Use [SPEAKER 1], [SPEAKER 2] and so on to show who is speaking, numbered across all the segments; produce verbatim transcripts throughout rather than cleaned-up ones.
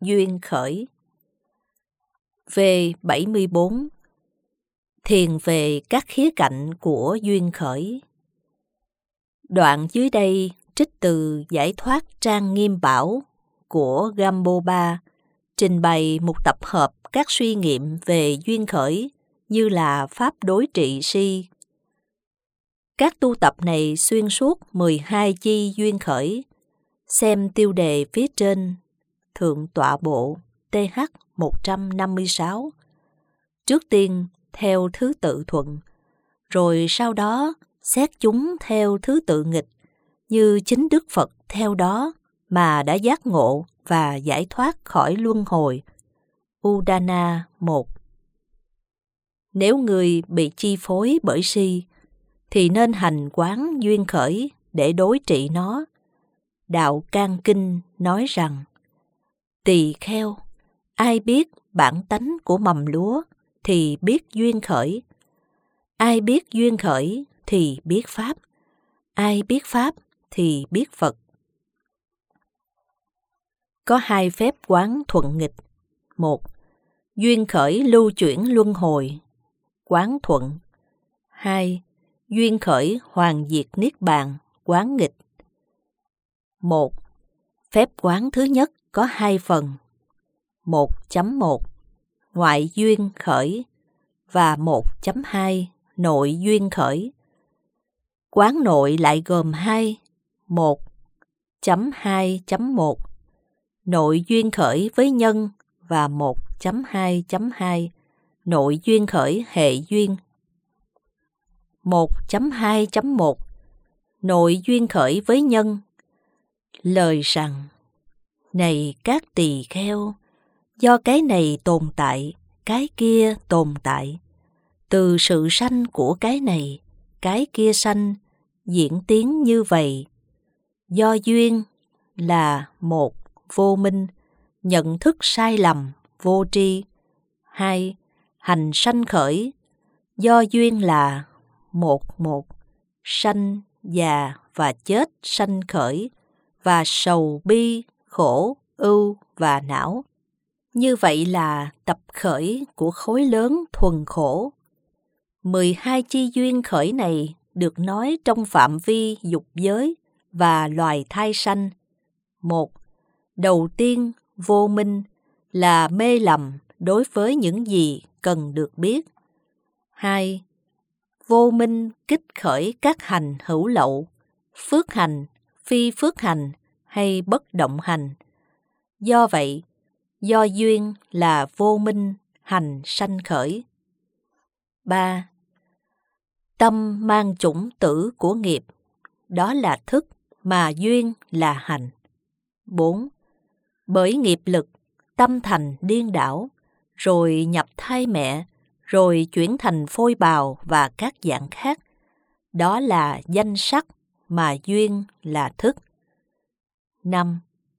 [SPEAKER 1] Duyên khởi. V bảy mươi bốn. Thiền về các khía cạnh của duyên khởi. Đoạn dưới đây trích từ Giải thoát trang Nghiêm Bảo của Gambopa, trình bày một tập hợp các suy nghiệm về duyên khởi như là pháp đối trị si. Các tu tập này xuyên suốt mười hai chi duyên khởi. Xem tiêu đề phía trên, Thượng tọa bộ T H một trăm năm mươi sáu. Trước tiên theo thứ tự thuận, rồi sau đó xét chúng theo thứ tự nghịch, như chính Đức Phật theo đó mà đã giác ngộ và giải thoát khỏi luân hồi. Udana một. Nếu người bị chi phối bởi si, thì nên hành quán duyên khởi để đối trị nó. Đạo Can Kinh nói rằng, tỳ kheo, ai biết bản tánh của mầm lúa thì biết duyên khởi. Ai biết duyên khởi thì biết Pháp. Ai biết Pháp thì biết Phật. Có hai phép quán thuận nghịch. Một, duyên khởi lưu chuyển luân hồi, quán thuận. Hai, duyên khởi hoàn diệt niết bàn, quán nghịch. Một, phép quán thứ nhất có hai phần. một chấm một ngoại duyên khởi và một chấm hai nội duyên khởi. Quán nội lại gồm hai. một chấm hai chấm một nội duyên khởi với nhân và một chấm hai chấm hai nội duyên khởi hệ duyên. một chấm hai chấm một nội duyên khởi với nhân. Lời rằng, này các tỳ kheo, do cái này tồn tại, cái kia tồn tại. Từ sự sanh của cái này, cái kia sanh, diễn tiến như vậy. Do duyên là một, vô minh, nhận thức sai lầm, vô tri. Hai, hành sanh khởi. Do duyên là một một, sanh, già và chết sanh khởi, và sầu bi, khổ, ưu và não. Như vậy là tập khởi của khối lớn thuần khổ. mười hai chi duyên khởi này được nói trong phạm vi dục giới và loài thai sanh. Một, đầu tiên, vô minh, là mê lầm đối với những gì cần được biết. Hai, vô minh kích khởi các hành hữu lậu, phước hành, phi phước hành hay bất động hành. Do vậy, do duyên là vô minh, hành sanh khởi. Ba, tâm mang chủng tử của nghiệp, đó là thức mà duyên là hành. Bốn, bởi nghiệp lực, tâm thành điên đảo, rồi nhập thai mẹ, rồi chuyển thành phôi bào và các dạng khác. Đó là danh sắc mà duyên là thức. Năm,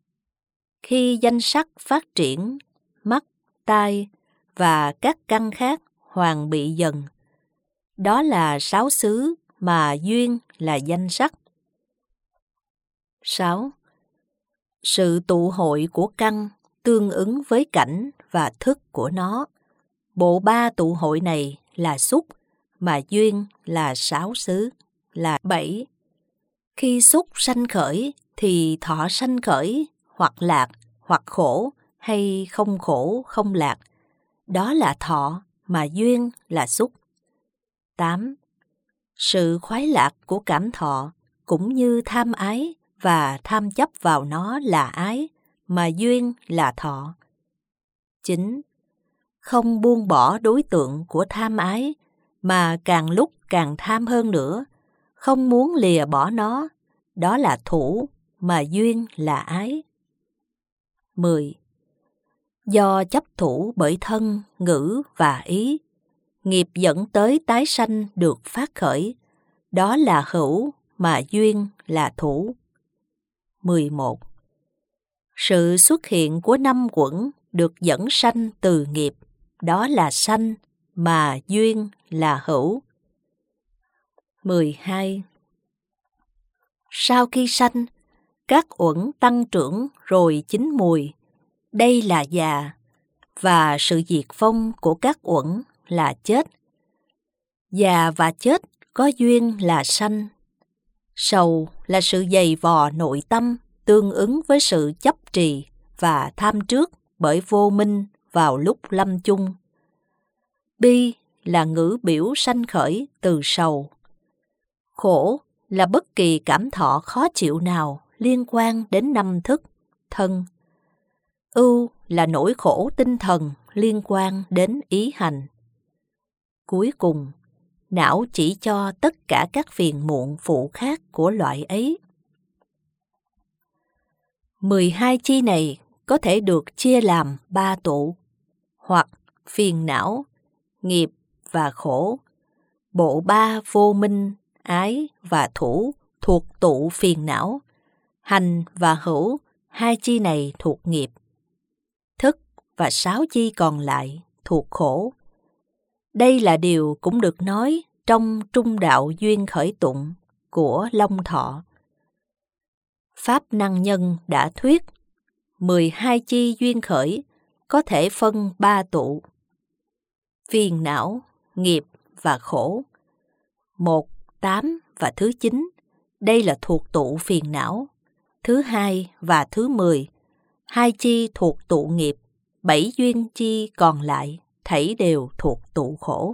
[SPEAKER 1] khi danh sắc phát triển, mắt, tai và các căn khác hoàn bị dần. Đó là sáu xứ mà duyên là danh sắc. Sáu, sự tụ hội của căn tương ứng với cảnh và thức của nó. Bộ ba tụ hội này là xúc, mà duyên là sáu xứ, là bảy. Khi xúc sanh khởi thì thọ sanh khởi, hoặc lạc, hoặc khổ, hay không khổ, không lạc. Đó là thọ, mà duyên là xúc. Tám. Sự khoái lạc của cảm thọ cũng như tham ái và tham chấp vào nó là ái, mà duyên là thọ. Chín. Không buông bỏ đối tượng của tham ái, mà càng lúc càng tham hơn nữa, không muốn lìa bỏ nó, đó là thủ, mà duyên là ái. Mười. Do chấp thủ bởi thân, ngữ và ý, nghiệp dẫn tới tái sanh được phát khởi, đó là hữu, mà duyên là thủ. Mười một. Sự xuất hiện của năm quẩn được dẫn sanh từ nghiệp, đó là sanh, mà duyên là hữu. Mười hai. Sau khi sanh, các uẩn tăng trưởng rồi chín mùi, đây là già, và sự diệt vong của các uẩn là chết. Già và chết có duyên là sanh. Sầu là sự dày vò nội tâm tương ứng với sự chấp trì và tham trước bởi vô minh vào lúc lâm chung. Bi là ngữ biểu sanh khởi từ sầu. Khổ là bất kỳ cảm thọ khó chịu nào liên quan đến năm thức, thân. Ưu là nỗi khổ tinh thần liên quan đến ý hành. Cuối cùng, não chỉ cho tất cả các phiền muộn phụ khác của loại ấy. mười hai chi này có thể được chia làm ba tụ, hoặc phiền não, nghiệp và khổ. Bộ ba vô minh, ái và thủ thuộc tụ phiền não. Hành và hữu, hai chi này thuộc nghiệp. Thức và sáu chi còn lại thuộc khổ. Đây là điều cũng được nói trong Trung Đạo Duyên Khởi Tụng của Long Thọ. Pháp Năng Nhân đã thuyết, mười hai chi duyên khởi có thể phân ba tụ: phiền não, nghiệp và khổ. Một, tám và thứ chín, đây là thuộc tụ phiền não. Thứ hai và thứ mười, hai chi thuộc tụ nghiệp, bảy duyên chi còn lại thảy đều thuộc tụ khổ.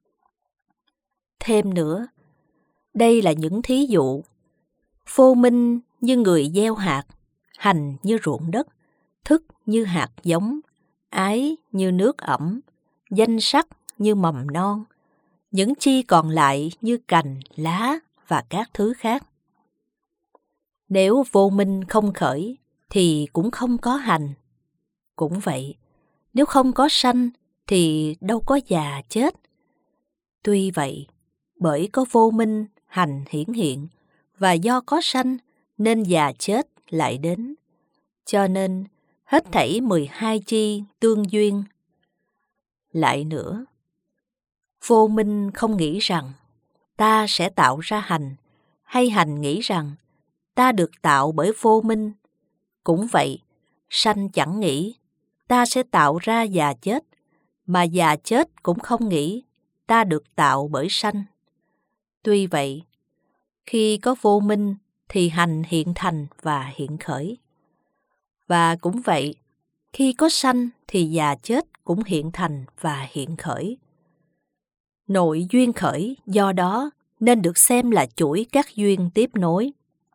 [SPEAKER 1] Thêm nữa, đây là những thí dụ. Vô minh như người gieo hạt, hành như ruộng đất, thức như hạt giống, ái như nước ẩm, danh sắc như mầm non, những chi còn lại như cành, lá và các thứ khác. Nếu vô minh không khởi thì cũng không có hành. Cũng vậy, nếu không có sanh thì đâu có già chết. Tuy vậy, bởi có vô minh, hành hiển hiện, và do có sanh nên già chết lại đến. Cho nên, hết thảy mười hai chi tương duyên. Lại nữa, vô minh không nghĩ rằng ta sẽ tạo ra hành, hay hành nghĩ rằng ta được tạo bởi vô minh. Cũng vậy, sanh chẳng nghĩ ta sẽ tạo ra già chết, mà già chết cũng không nghĩ ta được tạo bởi sanh. Tuy vậy, khi có vô minh thì hành hiện thành và hiện khởi. Và cũng vậy, khi có sanh thì già chết cũng hiện thành và hiện khởi. Nội duyên khởi do đó nên được xem là chuỗi các duyên tiếp nối.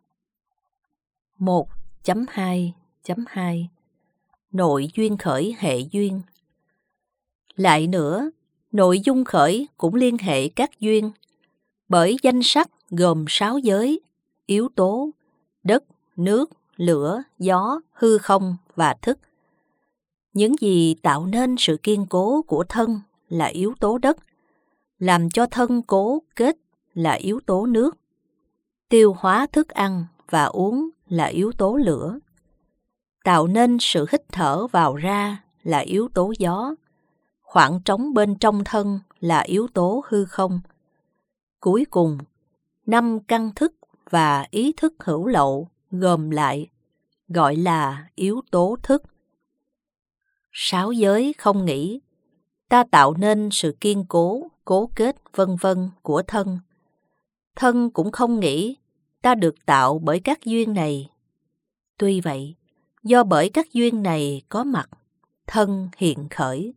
[SPEAKER 1] một chấm hai chấm hai Nội duyên khởi hệ duyên. Lại nữa, nội dung khởi cũng liên hệ các duyên, bởi danh sắc gồm sáu giới, yếu tố, đất, nước, lửa, gió, hư không và thức. Những gì tạo nên sự kiên cố của thân là yếu tố đất, làm cho thân cố kết là yếu tố nước, tiêu hóa thức ăn và uống là yếu tố lửa, tạo nên sự hít thở vào ra là yếu tố gió, khoảng trống bên trong thân là yếu tố hư không. Cuối cùng, năm căn thức và ý thức hữu lậu gồm lại, gọi là yếu tố thức. Sáu giới không nghĩ, ta tạo nên sự kiên cố, cố kết vân vân của thân. Thân cũng không nghĩ, ta được tạo bởi các duyên này. Tuy vậy, do bởi các duyên này có mặt, thân hiện khởi.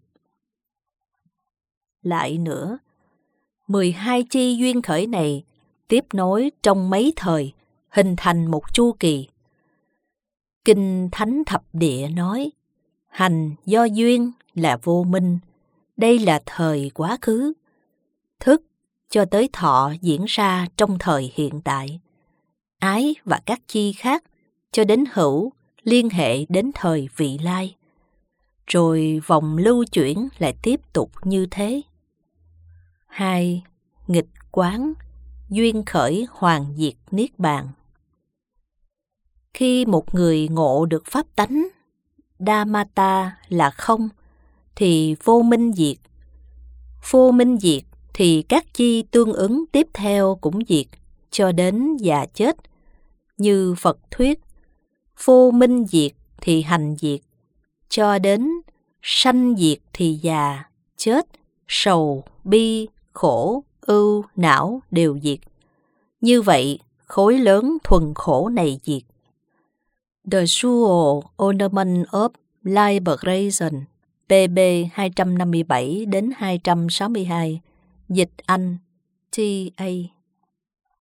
[SPEAKER 1] Lại nữa, mười hai chi duyên khởi này tiếp nối trong mấy thời, hình thành một chu kỳ. Kinh Thánh Thập Địa nói, hành do duyên là vô minh, đây là thời quá khứ. Thức cho tới thọ diễn ra trong thời hiện tại. Ái và các chi khác cho đến hữu liên hệ đến thời vị lai. Rồi vòng lưu chuyển lại tiếp tục như thế. Hai, nghịch quán, duyên khởi hoàn diệt niết bàn. Khi một người ngộ được pháp tánh, Dhammata là không, thì vô minh diệt. Vô minh diệt thì các chi tương ứng tiếp theo cũng diệt, cho đến già chết. Như Phật thuyết, vô minh diệt thì hành diệt, cho đến sanh diệt thì già, chết, sầu, bi, khổ, ưu, não đều diệt. Như vậy, khối lớn thuần khổ này diệt. The Dual Ornament of Liberation, pê bê hai trăm năm mươi bảy đến hai trăm sáu mươi hai, dịch Anh, tê a